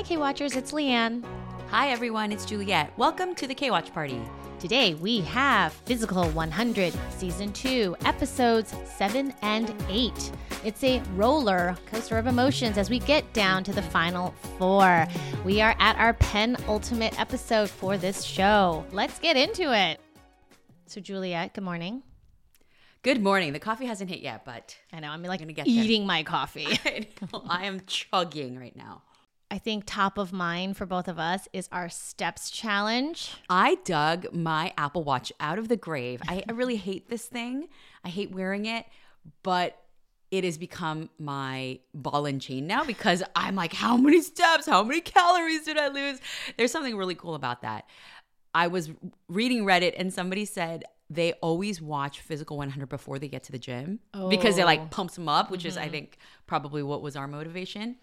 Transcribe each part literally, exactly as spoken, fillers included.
Hi, K-Watchers, it's Leanne. Hi, everyone, it's Juliet. Welcome to the K-Watch Party. Today, we have Physical one hundred, Season two, Episodes seven and eight. It's a roller coaster of emotions as we get down to the final four. We are at our penultimate episode for this show. Let's get into it. So, Juliet, good morning. Good morning. The coffee hasn't hit yet, but I know, I'm like gonna get eating there. my coffee. I know. I am chugging right now. I think top of mind for both of us is our steps challenge. I dug my Apple Watch out of the grave. I, I really hate this thing. I hate wearing it, but it has become my ball and chain now because I'm like, how many steps? How many calories did I lose? There's something really cool about that. I was reading Reddit and somebody said they always watch Physical one hundred before they get to the gym oh. because it like pumps them up, which mm-hmm. is, I think, probably what was our motivation.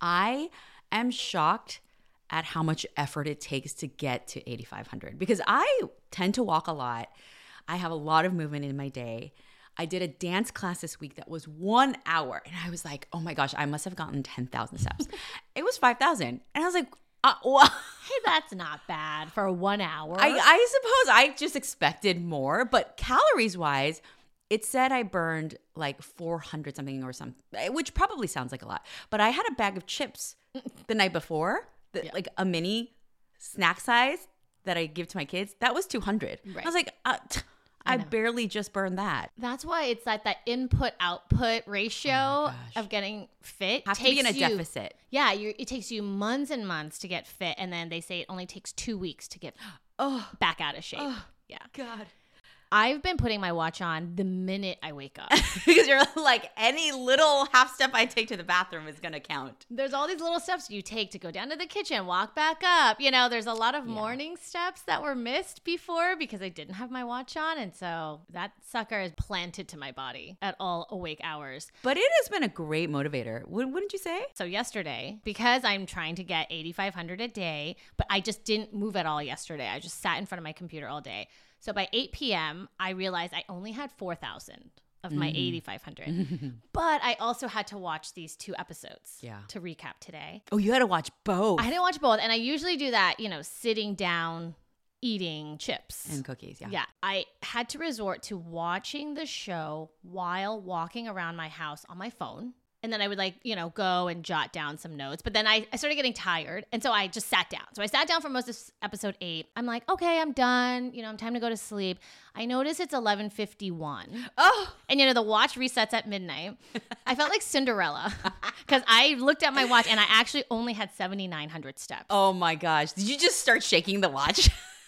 I am shocked at how much effort it takes to get to eighty-five hundred because I tend to walk a lot. I have a lot of movement in my day. I did a dance class this week that was one hour and I was like, oh my gosh, I must have gotten ten thousand steps. It was five thousand. And I was like, uh, well, hey, that's not bad for one hour. I, I suppose I just expected more, but calories wise, it said I burned like four hundred something or something, which probably sounds like a lot. But I had a bag of chips the night before, the, yeah. like a mini snack size that I give to my kids. That was two hundred. Right. I was like, uh, t- I, I barely just burned that. That's why it's that that input-output ratio oh of getting fit. Have to be in a you, deficit. Yeah, you, it takes you months and months to get fit, and then they say it only takes two weeks to get oh, back out of shape. Oh, yeah. God. I've been putting my watch on the minute I wake up. Because you're like, any little half step I take to the bathroom is going to count. There's all these little steps you take to go down to the kitchen, walk back up. You know, there's a lot of yeah. morning steps that were missed before because I didn't have my watch on. And so that sucker is planted to my body at all awake hours. But it has been a great motivator. Wouldn't you say? So yesterday, because I'm trying to get eighty-five hundred a day, but I just didn't move at all yesterday. I just sat in front of my computer all day. So by eight p.m., I realized I only had four thousand of my mm. eighty-five hundred. But I also had to watch these two episodes yeah. to recap today. Oh, you had to watch both. I had to watch both. And I usually do that, you know, sitting down, eating chips. And cookies, yeah. Yeah. I had to resort to watching the show while walking around my house on my phone. And then I would like, you know, go and jot down some notes. But then I, I started getting tired. And so I just sat down. So I sat down for most of episode eight. I'm like, okay, I'm done. You know, I'm time to go to sleep. I notice it's eleven fifty-one. Oh. And, you know, the watch resets at midnight. I felt like Cinderella because I looked at my watch and I actually only had seventy-nine hundred steps. Oh, my gosh. Did you just start shaking the watch?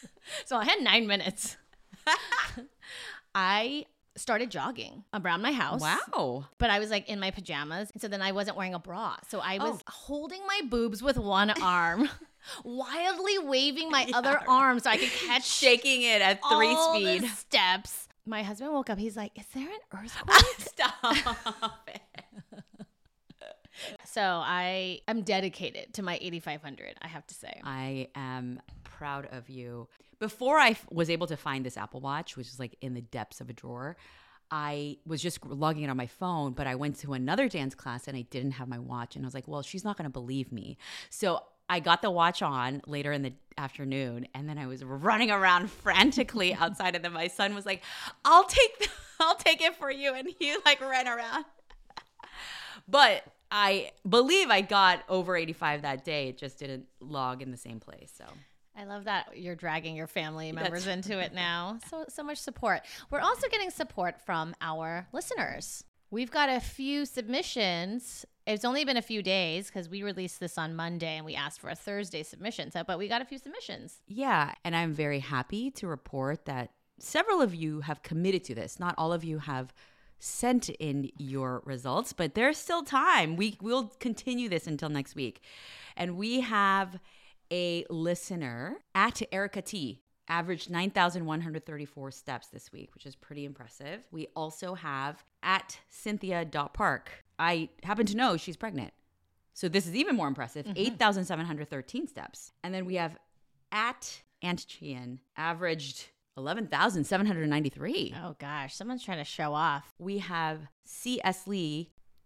So I had nine minutes. I started jogging around my house. Wow. But I was like in my pajamas. And so then I wasn't wearing a bra. So I was oh. holding my boobs with one arm, wildly waving my yeah. other arm so I could catch shaking it at three all speed. The steps. My husband woke up. He's like, is there an earthquake? Stop it. So I am dedicated to my eighty-five hundred, I have to say. I am proud of you. Before I f- was able to find this Apple Watch, which is like in the depths of a drawer, I was just logging it on my phone, but I went to another dance class and I didn't have my watch. And I was like, well, she's not going to believe me. So I got the watch on later in the afternoon and then I was running around frantically outside. And then my son was like, I'll take, the- I'll take it for you. And he like ran around. But I believe I got over eighty-five that day. It just didn't log in the same place. So I love that you're dragging your family members That's- into it now. So so much support. We're also getting support from our listeners. We've got a few submissions. It's only been a few days because we released this on Monday and we asked for a Thursday submission. So, but we got a few submissions. Yeah, and I'm very happy to report that several of you have committed to this. Not all of you have sent in your results, but there's still time. We will continue this until next week. And we have a listener at Erica T averaged nine thousand one hundred thirty-four steps this week, which is pretty impressive. We also have at Cynthia.Park. I happen to know she's pregnant. So this is even more impressive, mm-hmm. eight thousand seven hundred thirteen steps. And then we have at Aunt Chian averaged eleven thousand seven hundred ninety-three. Oh gosh, someone's trying to show off. We have C S Lee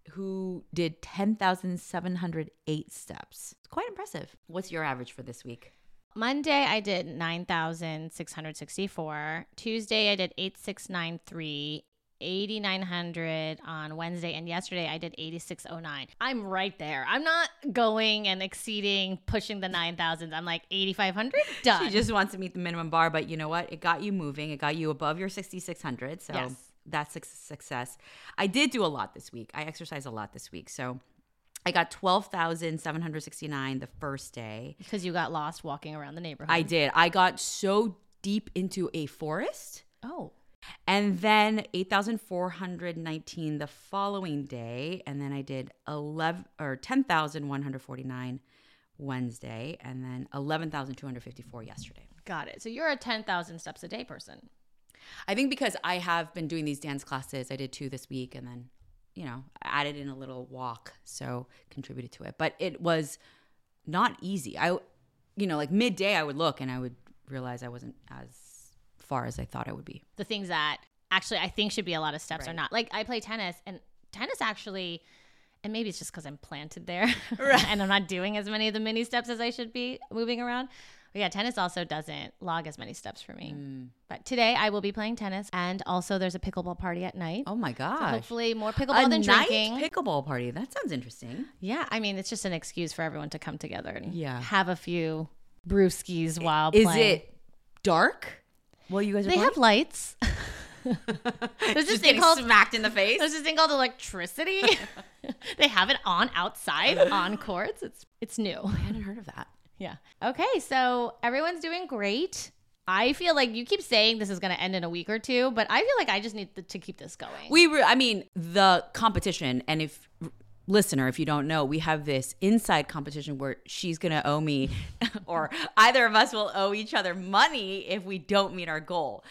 who did ten thousand seven hundred eight steps. It's quite impressive. What's your average for this week? Monday, I did nine thousand six hundred sixty-four. Tuesday, I did eight thousand six hundred ninety-three. eight thousand nine hundred on Wednesday, and yesterday I did eight thousand six hundred nine. I'm right there. I'm not going and exceeding, pushing the nine thousands. I'm like eight thousand five hundred, done. She just wants to meet the minimum bar, but you know what? It got you moving. It got you above your six thousand six hundred, so yes. That's a success. I did do a lot this week. I exercised a lot this week, so I got twelve thousand seven hundred sixty-nine the first day. Because you got lost walking around the neighborhood. I did. I got so deep into a forest. Oh. And then eight thousand four hundred nineteen the following day. And then I did eleven or ten thousand one hundred forty-nine Wednesday. And then eleven thousand two hundred fifty-four yesterday. Got it. So you're a ten thousand steps a day person. I think because I have been doing these dance classes. I did two this week and then, you know, I added in a little walk. So contributed to it. But it was not easy. I, you know, like midday I would look and I would realize I wasn't as far as I thought I would be. The things that actually I think should be a lot of steps right. are not. Like I play tennis, and tennis actually, and maybe it's just because I'm planted there right. and I'm not doing as many of the mini steps as I should be moving around. But yeah, tennis also doesn't log as many steps for me. Mm. But today I will be playing tennis, and also there's a pickleball party at night. Oh my gosh. So hopefully more pickleball a than night drinking. Pickleball party. That sounds interesting. Yeah, I mean, it's just an excuse for everyone to come together and yeah. have a few brewskis while Is playing. Is it dark? Well, you guys are They playing? have lights. There's this Just thing getting called smacked in the face. There's this thing called electricity. They have it on outside on courts. It's it's new. I hadn't heard of that. Yeah. Okay, so everyone's doing great. I feel like you keep saying this is going to end in a week or two, but I feel like I just need to keep this going. We, re- I mean, the competition, and if listener, if you don't know, we have this inside competition where she's going to owe me, or either of us will owe each other money if we don't meet our goal.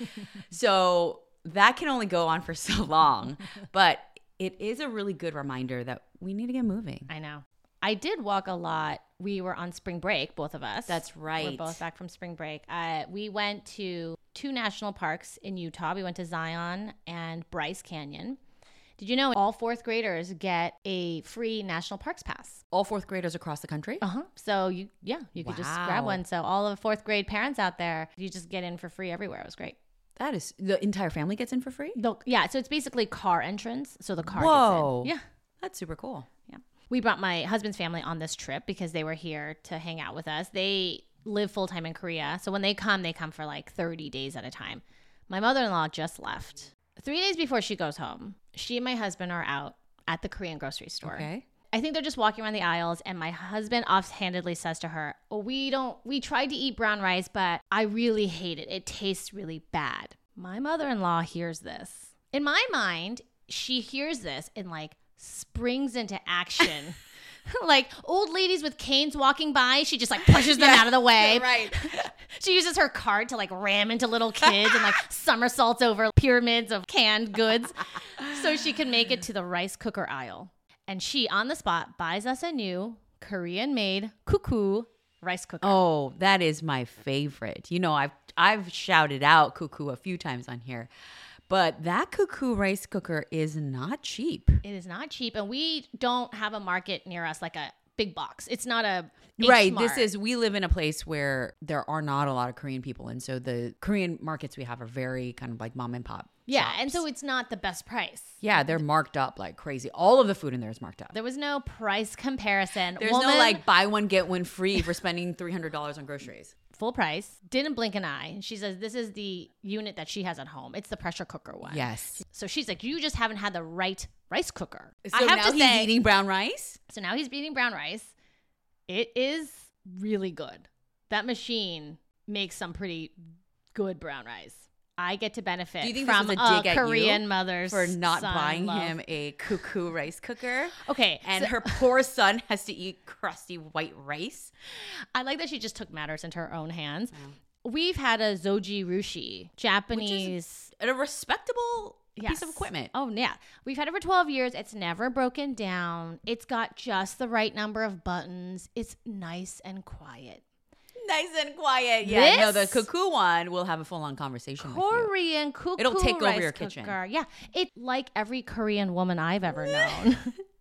So that can only go on for so long, but it is a really good reminder that we need to get moving. I know. I did walk a lot. We were on spring break, both of us. That's right. We're both back from spring break. Uh, we went to two national parks in Utah. We went to Zion and Bryce Canyon. Did you know all fourth graders get a free national parks pass? All fourth graders across the country? Uh-huh. So, you, yeah, you could wow. just grab one. So all of the fourth grade parents out there, you just get in for free everywhere. It was great. That is, the entire family gets in for free? The, yeah, so it's basically car entrance. So the car Whoa. gets in. Yeah. That's super cool. Yeah. We brought my husband's family on this trip because they were here to hang out with us. They live full-time in Korea. So when they come, they come for like thirty days at a time. My mother-in-law just left. Three days before she goes home, she and my husband are out at the Korean grocery store. Okay. I think they're just walking around the aisles, and my husband offhandedly says to her, oh, we don't, we tried to eat brown rice, but I really hate it. It tastes really bad. My mother-in-law hears this. In my mind, she hears this and like springs into action. Like old ladies with canes walking by, she just like pushes them yeah, out of the way. Right. She uses her cart to like ram into little kids and like somersaults over pyramids of canned goods so she can make it to the rice cooker aisle. And she, on the spot, buys us a new Korean-made Cuckoo rice cooker. Oh, that is my favorite. You know, I've I've shouted out Cuckoo a few times on here. But that Cuckoo rice cooker is not cheap. It is not cheap. And we don't have a market near us like a big box. It's not a H Right. Mart. This is, we live in a place where there are not a lot of Korean people. And so the Korean markets we have are very kind of like mom and pop. Yeah. shops. And so it's not the best price. Yeah, they're marked up like crazy. All of the food in there is marked up. There was no price comparison. There's Woman, no like buy one, get one free for spending three hundred dollars on groceries. full price, didn't blink an eye. And she says this is the unit that she has at home. It's the pressure cooker one. Yes. So she's like, you just haven't had the right rice cooker. So I have now to he's say, eating brown rice? So now he's eating brown rice. It is really good. That machine makes some pretty good brown rice. I get to benefit Do you think from this was a dig at Korean you mother's for not son buying love. him a Cuckoo rice cooker? Okay. And so her poor son has to eat crusty white rice. I like that she just took matters into her own hands. Yeah. We've had a Zoji Rushi, Japanese. A respectable yes. piece of equipment. Oh, yeah. We've had it for twelve years. It's never broken down. It's got just the right number of buttons. It's nice and quiet. Nice and quiet. Yeah, This no, the Cuckoo one, we'll have a full-on conversation Korean with Cuckoo It'll take over rice your cooker. kitchen. Yeah, it's like every Korean woman I've ever known.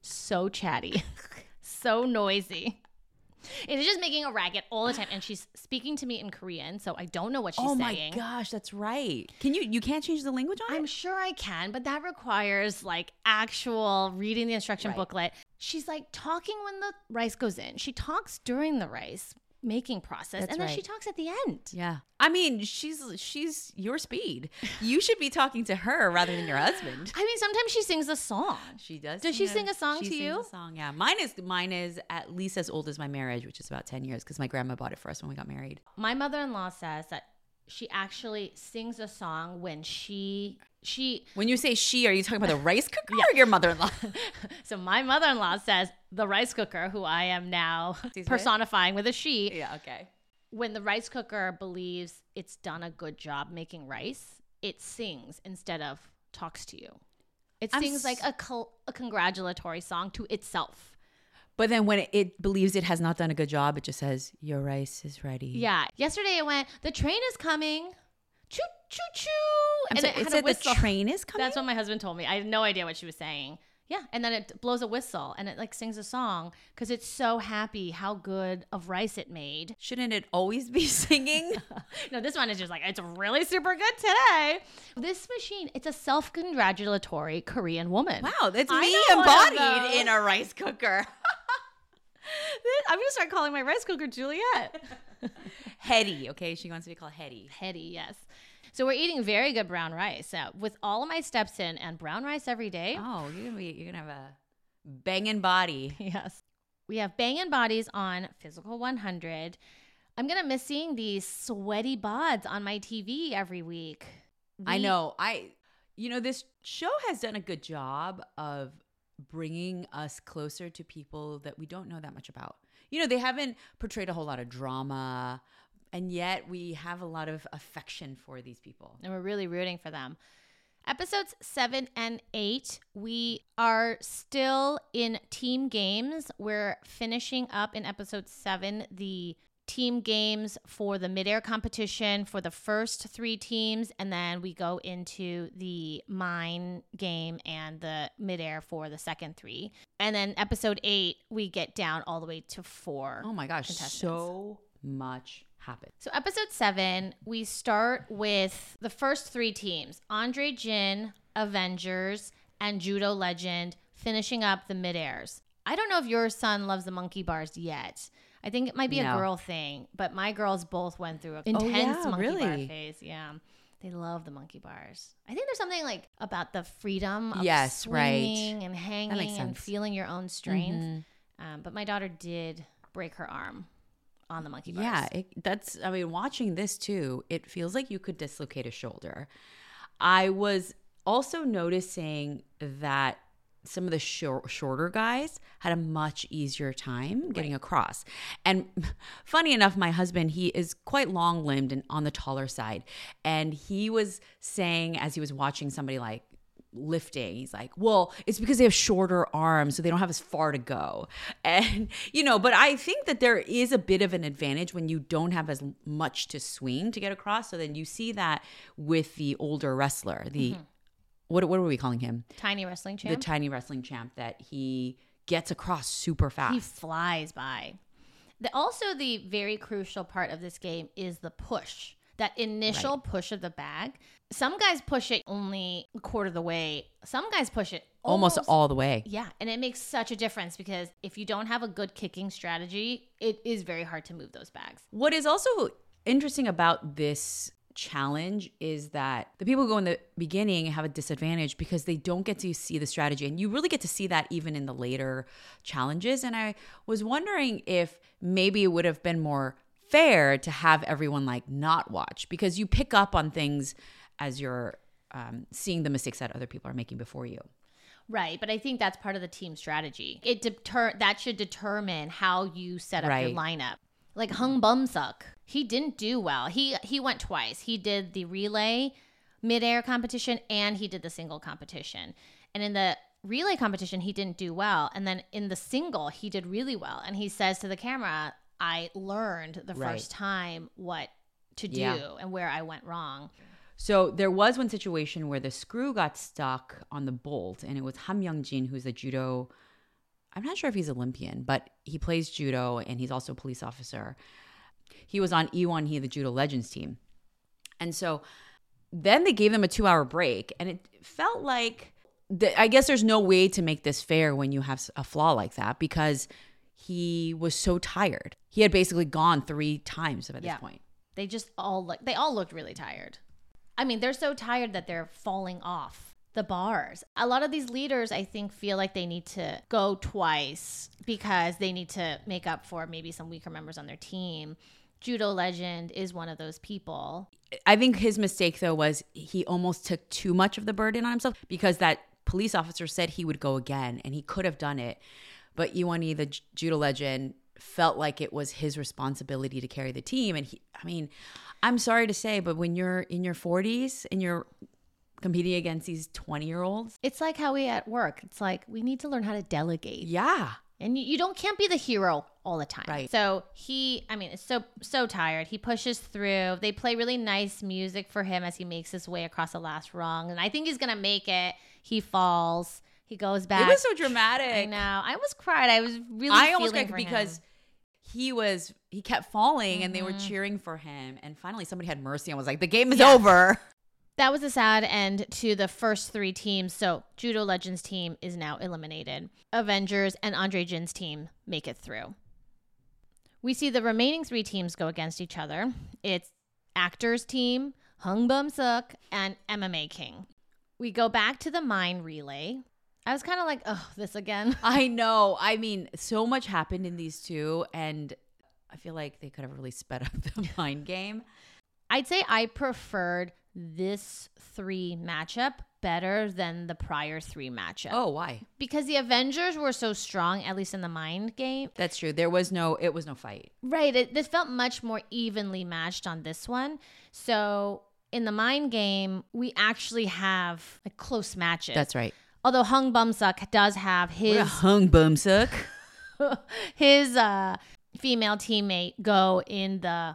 so chatty, so noisy. It's just making a racket all the time. And she's speaking to me in Korean, so I don't know what she's oh saying. my gosh, that's right. Can you, you can't change the language on I'm it? sure I can, but that requires like actual reading the instruction Right. booklet. She's like talking when the rice goes in. She talks during the rice making process. That's and then right. she talks at the end. Yeah. I mean, she's she's your speed. You should be talking to her rather than your husband. I mean, sometimes she sings a song. She does. Does she sing a song she to sings you? A song, yeah. Mine is mine is at least as old as my marriage, which is about ten years, because my grandma bought it for us when we got married. My mother-in-law says that she actually sings a song when she she When you say she, are you talking about the rice cooker or your mother-in-law? so my mother-in-law says the rice cooker, who I am now personifying with a she. Yeah, okay. When the rice cooker believes it's done a good job making rice, it sings instead of talks to you. It I'm sings s- like a, col- a congratulatory song to itself. But then when it, it believes it has not done a good job, it just says, your rice is ready. Yeah. Yesterday it went, the train is coming. Choo, choo, choo. I'm and sorry, it it had said a whistle. the train is coming? That's what my husband told me. I had no idea what she was saying. Yeah. And then it blows a whistle and it like sings a song because it's so happy how good of rice it made. Shouldn't it always be singing? No, this one is just like, it's really super good today. This machine, it's a self-congratulatory Korean woman. Wow, that's I me know one of embodied those. in a rice cooker. I'm going to start calling my rice cooker Juliet. Hetty, okay? She wants to be called Hetty. Hetty, yes. So we're eating very good brown rice. Uh, with all of my steps in and brown rice every day. Oh, you're gonna be you're gonna have a banging body. Yes. We have banging bodies on Physical one hundred. I'm going to miss seeing these sweaty bods on my T V every week. I We- know. I you know, this show has done a good job of bringing us closer to people that we don't know that much about. You know, they haven't portrayed a whole lot of drama, and yet we have a lot of affection for these people. And we're really rooting for them. Episodes seven and eight, we are still in team games. We're finishing up in episode seven the team games for the midair competition for the first three teams. And then we go into the mine game and the midair for the second three. And then episode eight, we get down all the way to four. Oh my gosh, contestants. so much happened. So episode seven, we start with the first three teams, Andre Jin, Avengers, and Judo Legend, finishing up the mid-airs. I don't know if your son loves the monkey bars yet. I think it might be No. a girl thing, but my girls both went through an intense yeah, monkey bar really? phase. Yeah. They love the monkey bars. I think there's something like about the freedom of Yes, right. swinging and hanging makes and sense. feeling your own strength. Mm-hmm. Um, but my daughter did break her arm on the monkey bars. Yeah, it, that's, I mean, watching this too, it feels like you could dislocate a shoulder. I was also noticing that some of the shor- shorter guys had a much easier time getting across. And funny enough, my husband, he is quite long limbed and on the taller side. And he was saying, as he was watching somebody like lifting, he's like, well, it's because they have shorter arms, so they don't have as far to go. And, you know, but I think that there is a bit of an advantage when you don't have as much to swing to get across. So then you see that with the older wrestler, the, mm-hmm. what, what are we calling him? Tiny wrestling champ. The tiny wrestling champ, that he gets across super fast. He flies by. The, also, the very crucial part of this game is the push. That initial right. push of the bag. Some guys push it only a quarter of the way. Some guys push it almost, almost all the way. Yeah. And it makes such a difference because if you don't have a good kicking strategy, it is very hard to move those bags. What is also interesting about this challenge is that the people who go in the beginning have a disadvantage because they don't get to see the strategy. And you really get to see that even in the later challenges. And I was wondering if maybe it would have been more fair to have everyone like not watch, because you pick up on things as you're um, seeing the mistakes that other people are making before you. Right, but I think that's part of the team strategy. It deter that should determine how you set up right. your lineup. Like Hung Bumsuk, he didn't do well. He he went twice. He did the relay midair competition and he did the single competition. And in the relay competition, he didn't do well. And then in the single, he did really well. And he says to the camera, I learned the right. first time what to do yeah. and where I went wrong. So there was one situation where the screw got stuck on the bolt, and it was Ham Young-jin, who's the judo I'm not sure if he's Olympian, but he plays judo and he's also a police officer. He was on Ewon Hee, the Judo Legends team. And so then they gave them a two-hour break, and it felt like, the, I guess there's no way to make this fair when you have a flaw like that, because he was so tired. He had basically gone three times at this Yeah. point. They just all look, they all looked really tired. I mean, they're so tired that they're falling off the bars. A lot of these leaders, I think, feel like they need to go twice because they need to make up for maybe some weaker members on their team. Judo Legend is one of those people. I think his mistake, though, was he almost took too much of the burden on himself, because that police officer said he would go again, and he could have done it. But Ewon Hee, the j- Judo Legend, felt like it was his responsibility to carry the team. And he, I mean, I'm sorry to say, but when you're in your forties and you're competing against these twenty-year-olds. It's like how we at work. It's like we need to learn how to delegate. Yeah. And you, you don't can't be the hero all the time. Right. So he, I mean, is so so tired. He pushes through. They play really nice music for him as he makes his way across the last rung. And I think he's gonna make it. He falls. He goes back. It was so dramatic. I know. I almost cried. I was really. I almost feeling cried for because him. he was he kept falling, mm-hmm. and they were cheering for him. And finally, somebody had mercy and was like, "The game is yeah. over." That was a sad end to the first three teams. So Judo Legends team is now eliminated. Avengers and Andre Jin's team make it through. We see the remaining three teams go against each other. It's Actors team, Hung Bum Suk, and M M A King. We go back to the mine relay. I was kind of like, oh, this again. I know. I mean, so much happened in these two, and I feel like they could have really sped up the mine game. I'd say I preferred this three matchup better than the prior three matchup. Oh, why? Because the Avengers were so strong, at least in the mind game. That's true. There was no, it was no fight. Right. It, this felt much more evenly matched on this one. So in the mind game, we actually have like close matches. That's right. Although Hung Bum Suk does have his what a Hung Bum Suk. his uh, female teammate go in the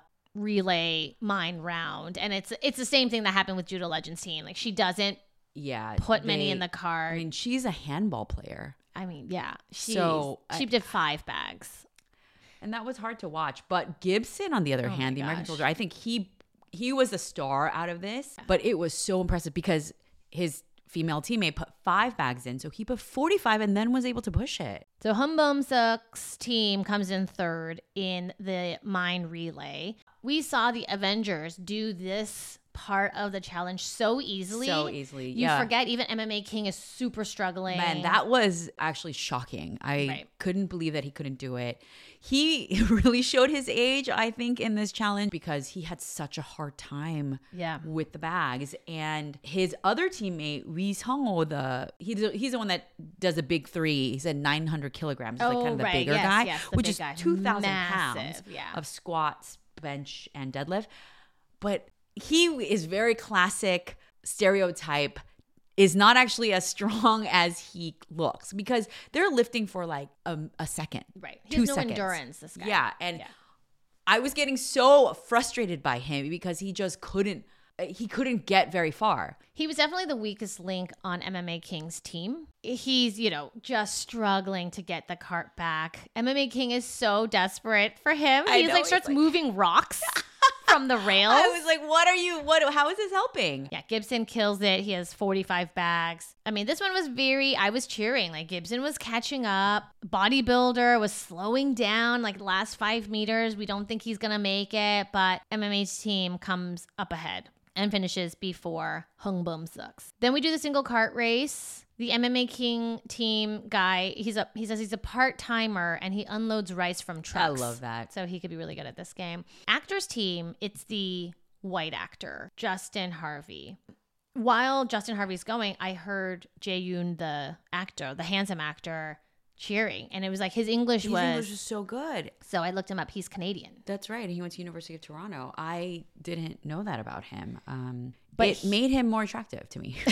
relay mine round, and it's it's the same thing that happened with Judo Legends team. Like, she doesn't yeah put they, many in the card. I mean, she's a handball player. I mean, yeah, she's, so she I, did five bags, and that was hard to watch. But Gibson, on the other oh hand, the American soldier, I think he he was the star out of this. Yeah. But it was so impressive because his female teammate put five bags in, so he put forty-five and then was able to push it. So Hung Bum Suk's team comes in third in the mine relay. We saw the Avengers do this part of the challenge so easily. So easily, you yeah. forget even M M A King is super struggling. Man, that was actually shocking. I right. couldn't believe that he couldn't do it. He really showed his age, I think, in this challenge because he had such a hard time yeah. with the bags. And his other teammate, Wee Sung-ho, the he's, he's the one that does a big three. He said nine hundred kilograms. He's oh, like kind of the right. bigger yes, guy, yes, the which big is guy. two thousand pounds yeah. of squats, bench, and deadlift. But he is very classic stereotype, is not actually as strong as he looks because they're lifting for like a, a second. Right. He two has no seconds. endurance, this guy. Yeah. And yeah. I was getting so frustrated by him because he just couldn't, he couldn't get very far. He was definitely the weakest link on M M A King's team. He's, you know, just struggling to get the cart back. M M A King is so desperate for him. I He's know, like he's starts like- moving rocks from the rails. I was like, what are you, what, how is this helping? Yeah, Gibson kills it. He has forty-five bags. I mean, this one was very, I was cheering. Like, Gibson was catching up. Bodybuilder was slowing down, like, the last five meters. We don't think he's going to make it, but M M A's team comes up ahead and finishes before Hung Bum Suk's. Then we do the single cart race. The M M A King team guy, he's a he says he's a part-timer and he unloads rice from trucks. I love that. So he could be really good at this game. Actors team, it's the white actor, Justin Harvey. While Justin Harvey's going, I heard Jae-yoon, the actor, the handsome actor, cheering. And it was like his English His was... English is so good. So I looked him up. He's Canadian. That's right. He went to University of Toronto. I didn't know that about him. Um, But it he- made him more attractive to me.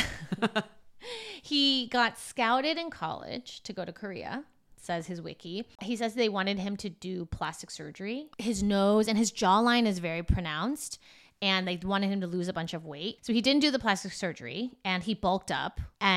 He got scouted in college to go to Korea, says his wiki. He says they wanted him to do plastic surgery. His nose and his jawline is very pronounced, and they wanted him to lose a bunch of weight. So he didn't do the plastic surgery, and he bulked up. And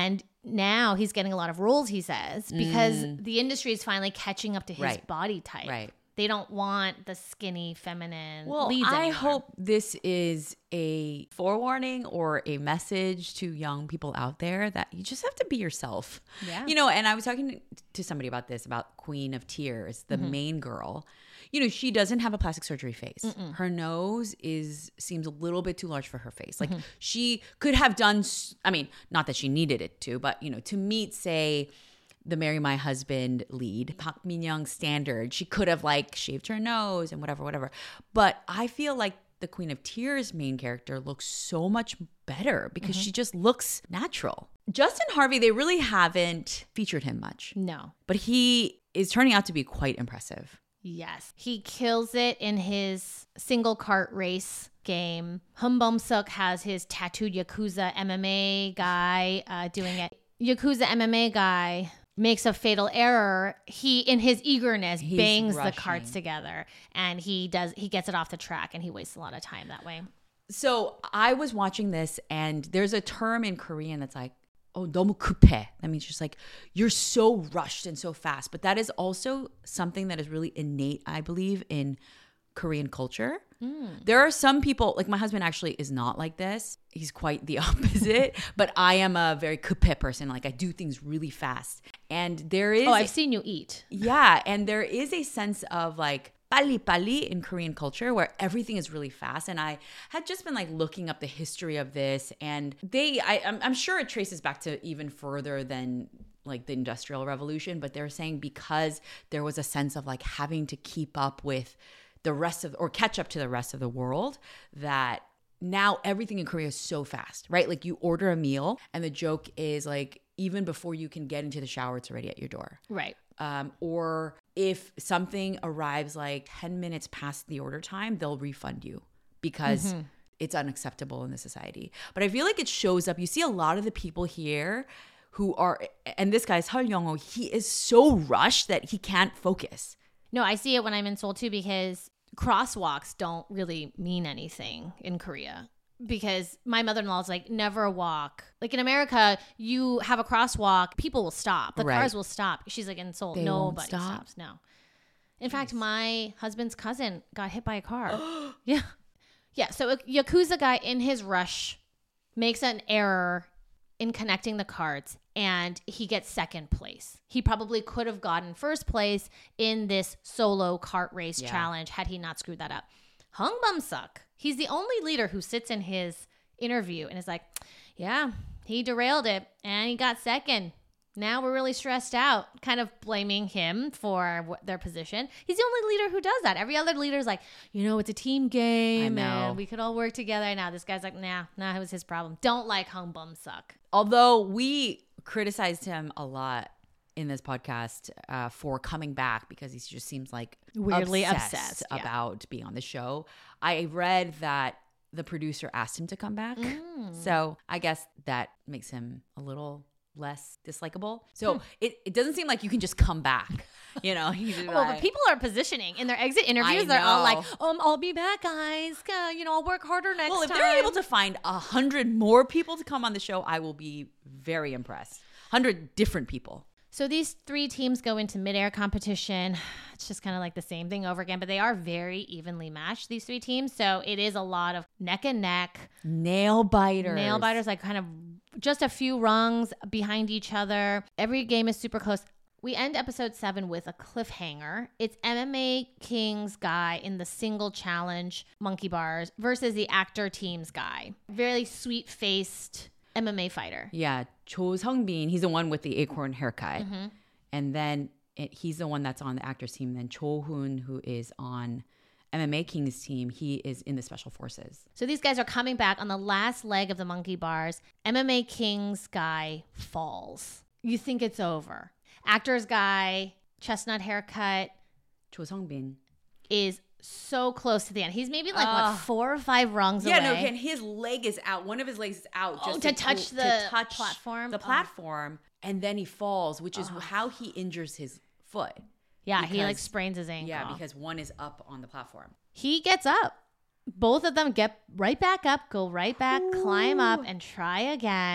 now he's getting a lot of roles, he says, because Mm. the industry is finally catching up to his Right. body type. Right. They don't want the skinny, feminine Well, leads I anymore. hope this is a forewarning or a message to young people out there that you just have to be yourself. Yeah. You know, and I was talking to somebody about this, about Queen of Tears, the Mm-hmm. main girl. You know, she doesn't have a plastic surgery face. Mm-mm. Her nose is seems a little bit too large for her face. Like, Mm-hmm. she could have done, s- I mean, not that she needed it to, but, you know, to meet, say, the Marry My Husband lead, Park Min-young standard, she could have like shaved her nose and whatever, whatever. But I feel like the Queen of Tears main character looks so much better because she just looks natural. Justin Harvey, they really haven't featured him much, No. but he is turning out to be quite impressive. Yes. He kills it in his single cart race game. Hum Bum-suk has his tattooed Yakuza M M A guy uh, doing it. Yakuza M M A guy makes a fatal error. He, in his eagerness, He's bangs the rushing. carts together, and he does. He gets it off the track, and he wastes a lot of time that way. So I was watching this, and there's a term in Korean that's like, oh, 너무 급해. That means just like, you're so rushed and so fast. But that is also something that is really innate, I believe, in Korean culture. Mm. There are some people, like my husband actually is not like this. He's quite the opposite. But I am a very 급해 person. Like, I do things really fast. And there is... Oh, I've seen you eat. Yeah. And there is a sense of like, 빨리 빨리 in Korean culture where everything is really fast. And I had just been like looking up the history of this, and they, I, I'm, I'm sure it traces back to even further than like the Industrial Revolution, but they're saying because there was a sense of like having to keep up with the rest of, or catch up to the rest of the world, that now everything in Korea is so fast, right? Like, you order a meal and the joke is like, even before you can get into the shower, it's already at your door. Right. Um, or if something arrives like ten minutes past the order time, they'll refund you because mm-hmm. it's unacceptable in the society. But I feel like it shows up. You see a lot of the people here who are, and this guy's Seol Young-ho, he is so rushed that he can't focus. No, I see it when I'm in Seoul too, because crosswalks don't really mean anything in Korea. Because my mother-in-law is like, never walk. Like in America, you have a crosswalk, people will stop. The Right. cars will stop. She's like, in Seoul, They won't nobody stop? stops. No. In fact, my husband's cousin got hit by a car. yeah. Yeah. So a Yakuza guy in his rush makes an error in connecting the carts, and he gets second place. He probably could have gotten first place in this solo cart race Yeah. challenge had he not screwed that up. Hung Bum-suk, he's the only leader who sits in his interview and is like, yeah, he derailed it and he got second. Now we're really stressed out, kind of blaming him for wh- their position. He's the only leader who does that. Every other leader is like, you know, it's a team game I know. and we could all work together. Now this guy's like, nah, nah, it was his problem. Don't like Hung Bum-suk. Although we criticized him a lot in this podcast uh, for coming back because he just seems like Weirdly obsessed, obsessed, yeah. about being on the show. I read that the producer asked him to come back. Mm. So I guess that makes him a little less dislikable. So it, it doesn't seem like you can just come back. You know, he's Well, like, but people are positioning in their exit interviews. I They're all like, know. um, I'll be back, guys. Uh, you know, I'll work harder next well, if time. they're able to find a hundred more people to come on the show, I will be very impressed. Hundred different people. So these three teams go into midair competition. It's just kind of like the same thing over again, but they are very evenly matched, these three teams. So it is a lot of neck and neck. Nail biters. Nail biters, like kind of just a few rungs behind each other. Every game is super close. We end episode seven with a cliffhanger. It's M M A Kings guy in the single challenge monkey bars versus the actor teams guy. Very sweet-faced M M A fighter. Yeah, Cho Sung-bin, he's the one with the acorn haircut. Mm-hmm. And then it, he's the one that's on the actors team. Then Cho Hoon, who is on M M A King's team, he is in the special forces. So these guys are coming back on the last leg of the monkey bars. M M A Kings guy falls. You think it's over. Actors guy, chestnut haircut, Cho Sung-bin. is so close to the end. He's maybe like, Uh, what, four or five rungs Yeah, away? no, and his leg is out. One of his legs is out. Oh, Just to touch to the touch platform? The Oh. platform. And then he falls, which is how he injures his foot. Yeah, he like Because- sprains his ankle. Yeah, because one is up on the platform. He gets up. Both of them get right back up, go right back, climb up, and try again.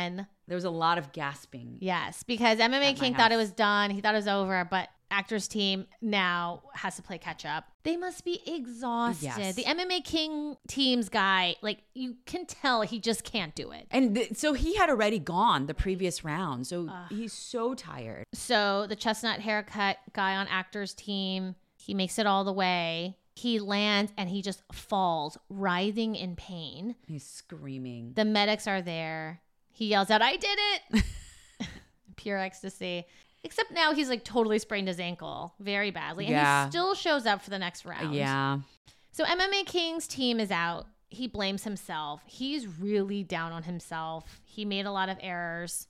There was a lot of gasping. Yes, because M M A At my King thought it house. was done. He thought it was over, but Actors team now has to play catch up. They must be exhausted. Yes. The M M A King team's guy, like you can tell he just can't do it. And th- so he had already gone the previous round. So uh, he's so tired. So the chestnut haircut guy on Actors team, he makes it all the way. He lands and he just falls, writhing in pain. He's screaming. The medics are there. He yells out, "I did it!" Pure ecstasy. Except now he's like totally sprained his ankle very badly. And Yeah. he still shows up for the next round. Yeah. So M M A King's team is out. He blames himself. He's really down on himself. He made a lot of errors.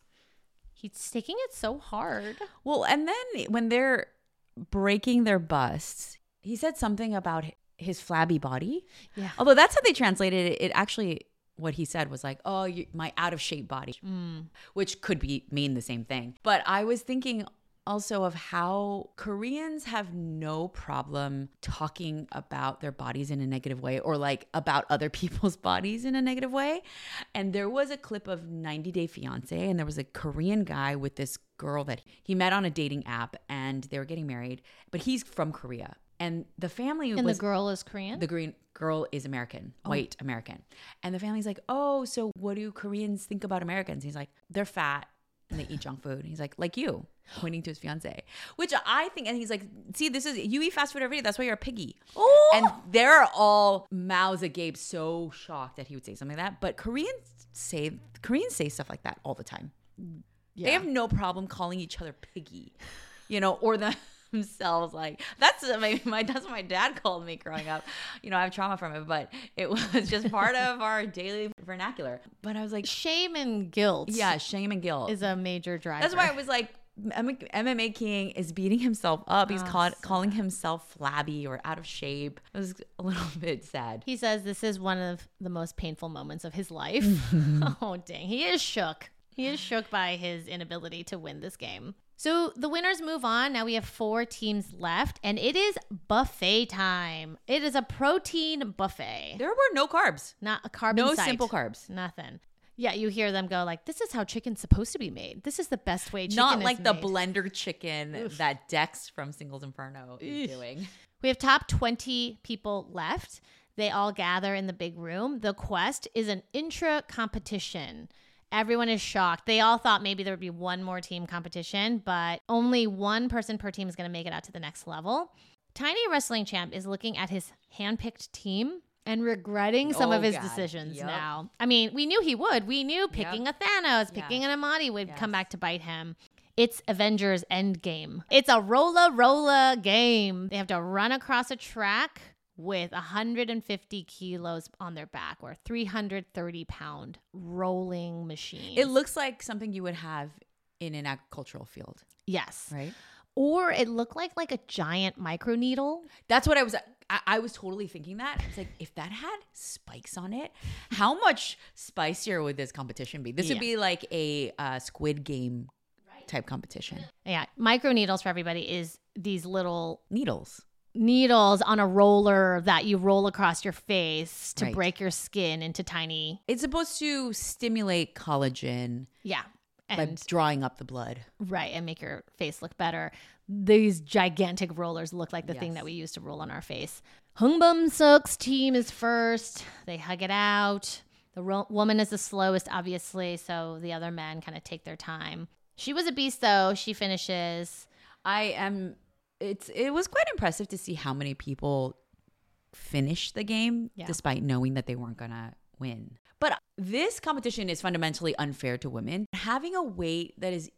He's taking it so hard. Well, and then when they're breaking their busts, he said something about his flabby body. Yeah. Although that's how they translated it. It actually, what he said was like, oh, you, my out of shape body, Mm. which could be mean the same thing. But I was thinking also of how Koreans have no problem talking about their bodies in a negative way or like about other people's bodies in a negative way. And there was a clip of ninety day fiance and there was a Korean guy with this girl that he met on a dating app and they were getting married, but he's from Korea. And the family And was the girl is Korean? the green girl is American, white American. And the family's like, oh, so what do Koreans think about Americans? He's like, they're fat and they eat junk food. And he's like, like you, pointing to his fiance, which I think, and he's like, see, this is, you eat fast food every day. That's why you're a piggy. Oh! And they're all mouths agape, so shocked that he would say something like that. But Koreans say, Koreans say stuff like that all the time. Yeah. They have no problem calling each other piggy, you know, or the themselves like that's my, my that's what my dad called me growing up. You know, I have trauma from it, but it was just part of our daily vernacular. But I was like, Shame and guilt. yeah, shame and guilt Is a major driver. That's why I was like, M M A King is beating himself up. He's Oh, called, so calling himself flabby or out of shape. It was a little bit sad. He says this is one of the most painful moments of his life. Oh, dang. He is shook. He is shook by his inability to win this game. So the winners move on. Now we have four teams left, and it is buffet time. It is a protein buffet. There were no carbs. Not a carb No in sight. simple carbs. Nothing. Yeah, you hear them go like, this is how chicken's supposed to be made. This is the best way chicken Not is like the made. blender chicken that Dex from Singles Inferno is doing. We have top twenty people left. They all gather in the big room. The quest is an intra competition. Everyone is shocked. They all thought maybe there would be one more team competition, but only one person per team is going to make it out to the next level. Tiny Wrestling Champ is looking at his handpicked team and regretting some Oh, of his God. decisions Yep. now. I mean, we knew he would. We knew picking a Thanos, picking Yes. an Amadi would Yes. come back to bite him. It's Avengers Endgame. It's a rolla rolla game. They have to run across a track with one hundred fifty kilos on their back or three hundred thirty pound rolling machine. It looks like something you would have in an agricultural field, Yes. right? Or it looked like like a giant micro needle. That's what I was. I, I was totally thinking that. It's like if that had spikes on it, how much spicier would this competition be? This Yeah. would be like a uh, Squid Game type competition. Yeah. Micro needles for everybody is these little Needles. needles on a roller that you roll across your face to Right. break your skin into tiny. It's supposed to stimulate collagen Yeah. by And drawing up the blood. right. And make your face look better. These gigantic rollers look like the thing Yes. that we use to roll on our face. Hungbum Suk's team is first. They hug it out. The ro- woman is the slowest, obviously. So the other men kind of take their time. She was a beast, though. She finishes. I am. It's. It was quite impressive to see how many people finished the game Yeah. despite knowing that they weren't gonna win. But this competition is fundamentally unfair to women. Having a weight that is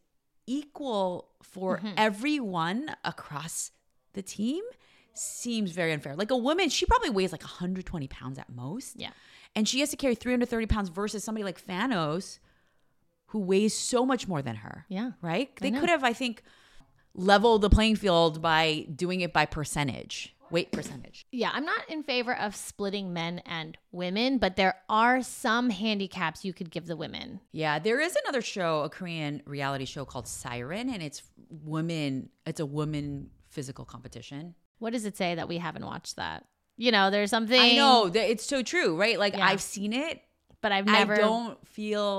equal for Mm-hmm. everyone across the team seems very unfair. Like a woman, she probably weighs like one hundred twenty pounds at most. Yeah. And she has to carry three hundred thirty pounds versus somebody like Thanos who weighs so much more than her. Yeah. Right? They know. could have, I think, leveled the playing field by doing it by percentage, weight percentage. Yeah, I'm not in favor of splitting men and women, but there are some handicaps you could give the women. Yeah, there is another show, a Korean reality show called Siren, and it's women, it's a woman physical competition. What does it say that we haven't watched that? You know, there's something. I know, that it's so true, right? Like Yeah. I've seen it, but I've never. I don't feel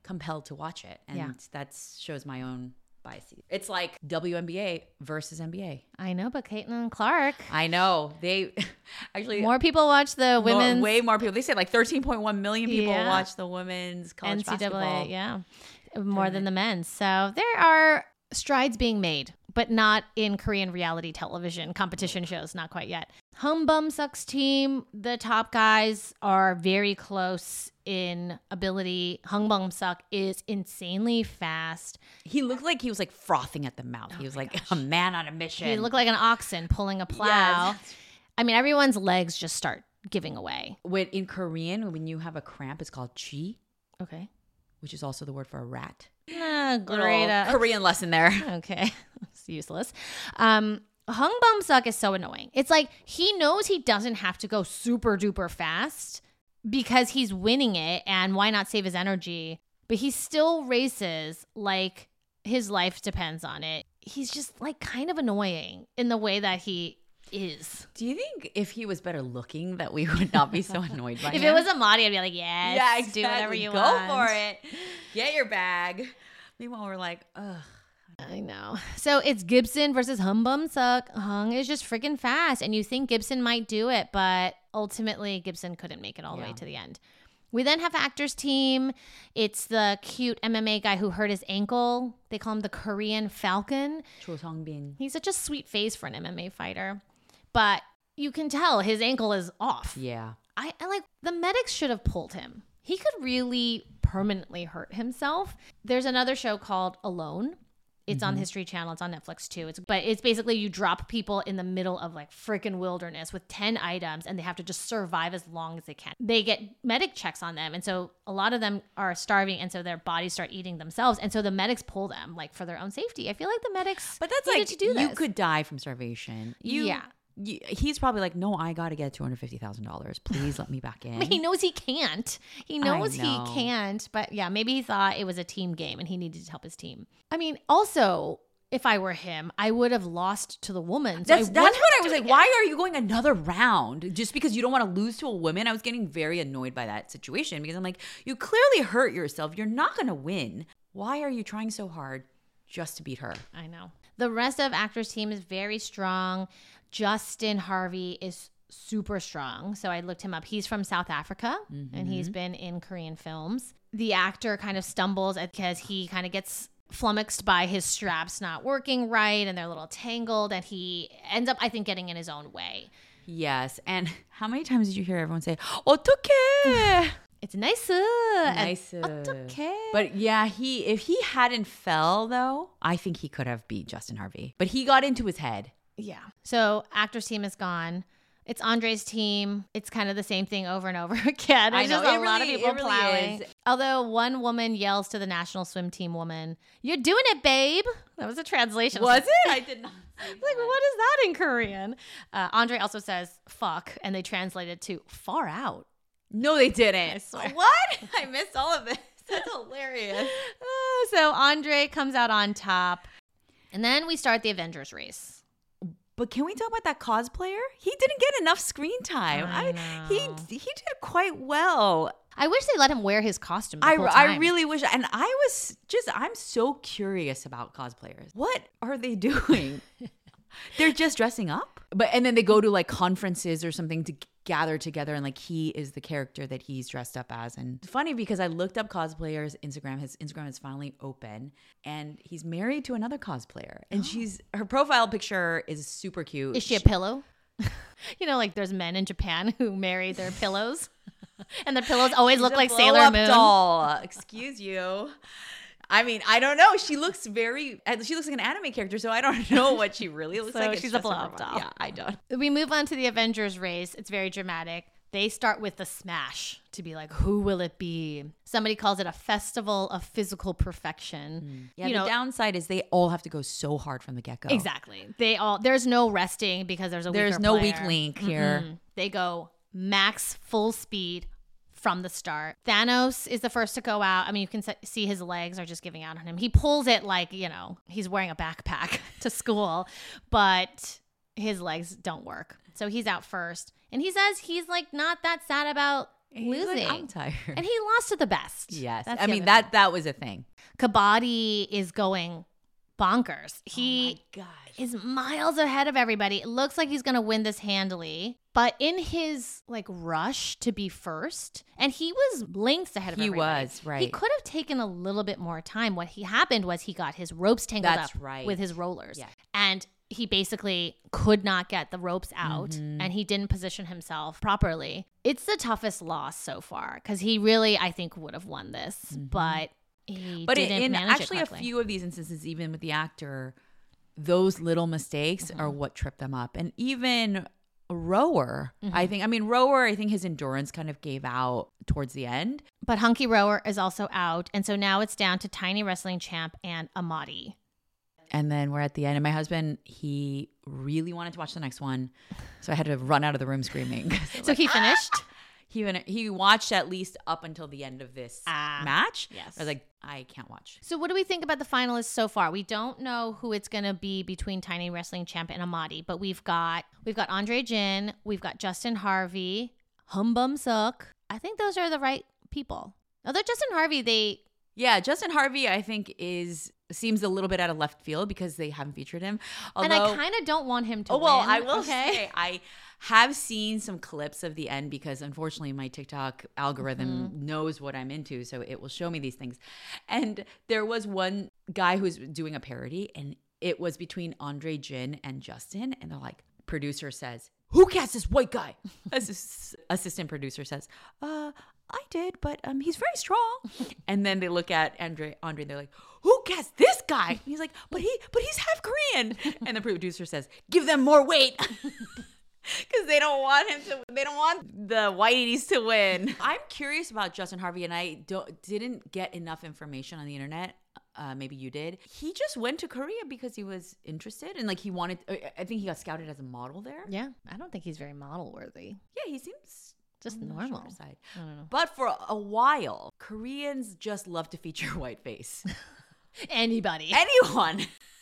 compelled to watch it. And Yeah. that shows my own biases. It's like W N B A versus N B A. I know, but Caitlin Clark. I know. They actually More people watch the women's. more, way more people. They said like thirteen point one million people Yeah. watch the women's college N C double A, basketball. yeah. More than the men's. So there are strides being made, but not in Korean reality television competition shows, not quite yet. Hum Bum Suck's team, the top guys are very close in ability. Hung Bum Suck is insanely fast. He looked like he was like frothing at the mouth. he was like a man on a mission. He looked like an oxen pulling a plow. Yes. I mean, everyone's legs just start giving away. When in Korean, when you have a cramp, it's called chi, Okay. which is also the word for a rat. Ah, Little great. uh, Korean lesson there. Okay. It's useless. Um, Hung Bum Suck is so annoying. It's like he knows he doesn't have to go super duper fast because he's winning it, and why not save his energy? But he still races like his life depends on it. He's just like kind of annoying in the way that he is. Do you think if he was better looking that we would not be so annoyed by If him? it was Amadi, I'd be like, yes, yeah, exactly. do whatever you Go want. for it. Get your bag. Meanwhile, we're like, ugh. I know. So it's Gibson versus Hum Bum Suck. Hung is just freaking fast, and you think Gibson might do it, but ultimately Gibson couldn't make it all the Yeah. way to the end. We then have actors team. It's the cute M M A guy who hurt his ankle. They call him the Korean Falcon. Cho Sung-bin. He's such a sweet face for an M M A fighter, but you can tell his ankle is off. Yeah. I, I like the medics should have pulled him. He could really permanently hurt himself. There's another show called Alone. It's on History Channel. It's on Netflix too. It's but it's basically you drop people in the middle of like freaking wilderness with ten items, and they have to just survive as long as they can. They get medic checks on them, and so a lot of them are starving, and so their bodies start eating themselves, and so the medics pull them like for their own safety. I feel like the medics, But that's needed like, to do you this. could die from starvation. You, Yeah. you- he's probably like, no, I got to get two hundred fifty thousand dollars. Please let me back in. But he knows he can't. He knows he know. can't. But yeah, maybe he thought it was a team game and he needed to help his team. I mean, also, if I were him, I would have lost to the woman. So That's, I that's wouldn't what I have was to like. get- Why are you going another round just because you don't want to lose to a woman? I was getting very annoyed by that situation because I'm like, you clearly hurt yourself. You're not going to win. Why are you trying so hard just to beat her? I know. The rest of actors team is very strong. Justin Harvey is super strong. So I looked him up. He's from South Africa and he's been in Korean films. The actor kind of stumbles because he kind of gets flummoxed by his straps not working right and they're a little tangled, and he ends up, I think, getting in his own way. Yes. And how many times did you hear everyone say, 어떡해? It's nice. Nice. Okay. But yeah, he if he hadn't fell though, I think he could have beat Justin Harvey. But he got into his head. Yeah. So actors team is gone. It's Andre's team. It's kind of the same thing over and over again. I There's know, just a it lot of really- people it really plowing. is. Although one woman yells to the national swim team woman, "You're doing it, babe." That was a translation. Was it? I did not. Like, what is that in Korean? Uh, Andre also says "fuck," and they translate it to "far out." No, they didn't. I swear. What? I missed all of this. That's hilarious. Uh, so Andre comes out on top, and then we start the Avengers race. But can we talk about that cosplayer? He didn't get enough screen time. I I, he know. he did quite well. I wish they let him wear his costume the I, whole I time. really wish, and I was just, I'm so curious about cosplayers. What are they doing? They're just dressing up, but and then they go to like conferences or something to gather together, and like he is the character that he's dressed up as. And it's funny because I looked up cosplayers Instagram. His Instagram is finally open, and he's married to another cosplayer, and she's her profile picture is super cute. Is she a pillow? You know, like there's men in Japan who marry their pillows, and the pillows always look She's a like Sailor blow-up Moon. doll. Excuse you. I mean, I don't know. She looks very. She looks like an anime character, so I don't know what she really looks So like. It's she's a just her blow-up profile. doll. Yeah, I don't. We move on to the Avengers race. It's very dramatic. They start with the smash to be like, who will it be? Somebody calls it a festival of physical perfection. Yeah, you the know, downside is they all have to go so hard from the get go. exactly. They all there's no resting because there's a There's weaker no player. weak link here. Mm-mm. They go max full speed from the start. Thanos is the first to go out. I mean, you can se- see his legs are just giving out on him. He pulls it like, you know, he's wearing a backpack to school, but his legs don't work. So he's out first. And he says he's like not that sad about He's losing. Like, I'm tired. And he lost to the best. Yes. That's I the mean, other that thing. that was a thing. Kabaddi is going bonkers. He oh my gosh. is miles ahead of everybody. It looks like he's going to win this handily. But in his like rush to be first, and he was lengths ahead of He everybody. was, right. He could have taken a little bit more time. What he happened was he got his ropes tangled That's up right. with his rollers. Yeah. And he basically could not get the ropes out Mm-hmm. and he didn't position himself properly. It's the toughest loss so far because he really, I think, would have won this, Mm-hmm. but he But didn't in manage actually it a correctly. few of these instances, even with the actor, those little mistakes Mm-hmm. are what trip them up. And even Rower, Mm-hmm. I think, I mean, Rower, I think his endurance kind of gave out towards the end. But Hunky Rower is also out. And so now it's down to Tiny Wrestling Champ and Amadi. And then we're at the end. And my husband, he really wanted to watch the next one. So I had to run out of the room screaming. So he finished? He even, he watched at least up until the end of this Ah, match. yes. I was like, I can't watch. So what do we think about the finalists so far? We don't know who it's going to be between Tiny Wrestling Champ and Amadi, but we've got we've got Andre Jin, we've got Justin Harvey, Hum Bum Suk. I think those are the right people. Although Justin Harvey, they Yeah, Justin Harvey, I think, is seems a little bit out of left field because they haven't featured him. Although, and I kind of don't want him to oh well, win. I will okay? say I have seen some clips of the end because unfortunately my TikTok algorithm Mm-hmm. knows what I'm into, so it will show me these things. And there was one guy who's doing a parody, and it was between Andre Jin and Justin, and they're like, producer says, "Who cast this white guy?" Assist- assistant producer says, "Uh, I did, but um, he's very strong." And then they look at Andre, Andre, and they're like, "Who cast this guy?" And he's like, "But he, but he's half Korean." And the producer says, "Give them more weight." Because they don't want him to, they don't want the whiteies to win. I'm curious about Justin Harvey, and I don't, didn't get enough information on the internet. Uh, maybe you did. He just went to Korea because he was interested, and like he wanted. I think he got scouted as a model there. Yeah, I don't think he's very model worthy. Yeah, he seems Just on the normal. shorter side. I don't know. But for a while, Koreans just love to feature whiteface. Anybody. Anyone.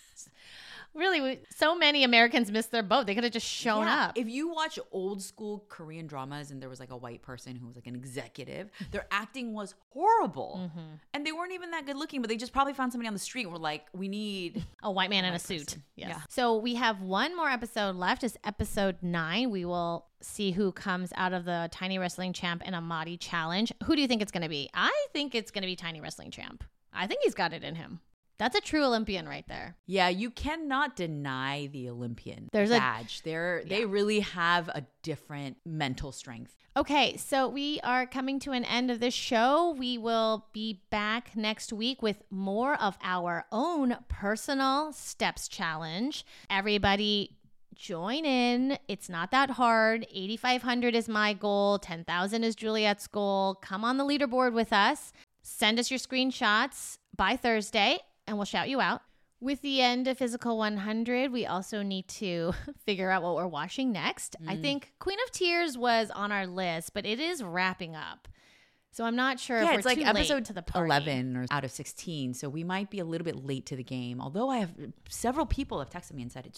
Really, we- so many Americans missed their boat. They could have just shown Yeah. up. If you watch old school Korean dramas and there was like a white person who was like an executive, their acting was horrible. Mm-hmm. And they weren't even that good looking, but they just probably found somebody on the street and were like, we need. A white man in a white suit. person. Yes. Yeah. So we have one more episode left. It's episode nine. We will see who comes out of the Tiny Wrestling Champ and Amadi challenge. Who do you think it's going to be? I think it's going to be Tiny Wrestling Champ. I think he's got it in him. That's a true Olympian right there. Yeah, you cannot deny the Olympian There's a- badge. They're, They really have a different mental strength. Okay, so we are coming to an end of this show. We will be back next week with more of our own personal steps challenge. Everybody join in. It's not that hard. eighty-five hundred is my goal. ten thousand is Juliet's goal. Come on the leaderboard with us. Send us your screenshots by Thursday and we'll shout you out. With the end of Physical one hundred, we also need to figure out what we're watching next. I think Queen of Tears was on our list, but it is wrapping up. So I'm not sure Yeah, if it's we're like too episode late to the party. eleven or out of sixteen. So we might be a little bit late to the game. Although I have several people have texted me and said it's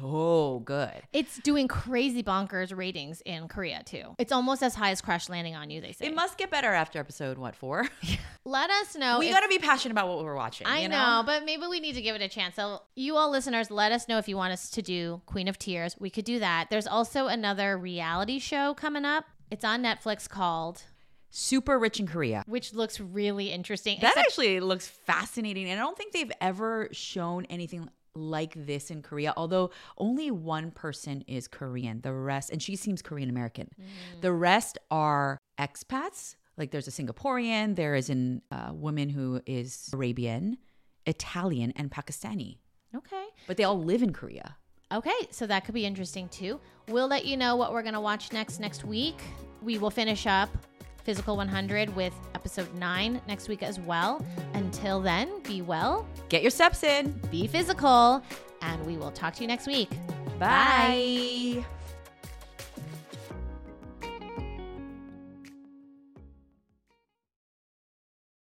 so good. It's doing crazy bonkers ratings in Korea too. It's almost as high as Crash Landing on You, they say. It must get better after episode, what, four? Let us know. we if- got to be passionate about what we're watching. I you know? know, but maybe we need to give it a chance. So you all listeners, let us know if you want us to do Queen of Tears. We could do that. There's also another reality show coming up. It's on Netflix called, Super Rich in Korea. which looks really interesting. That except- actually looks fascinating. And I don't think they've ever shown anything like this in Korea, although only one person is Korean. The rest, and she seems Korean American. Mm. The rest are expats. Like there's a Singaporean, there is a uh, woman who is Arabian, Italian, and Pakistani. Okay. But they all live in Korea. Okay, so that could be interesting too. We'll let you know what we're going to watch next next week. We will finish up Physical one hundred with episode nine next week as well. Until then, be well, Get your steps in. be physical, and we will talk to you next week. Bye.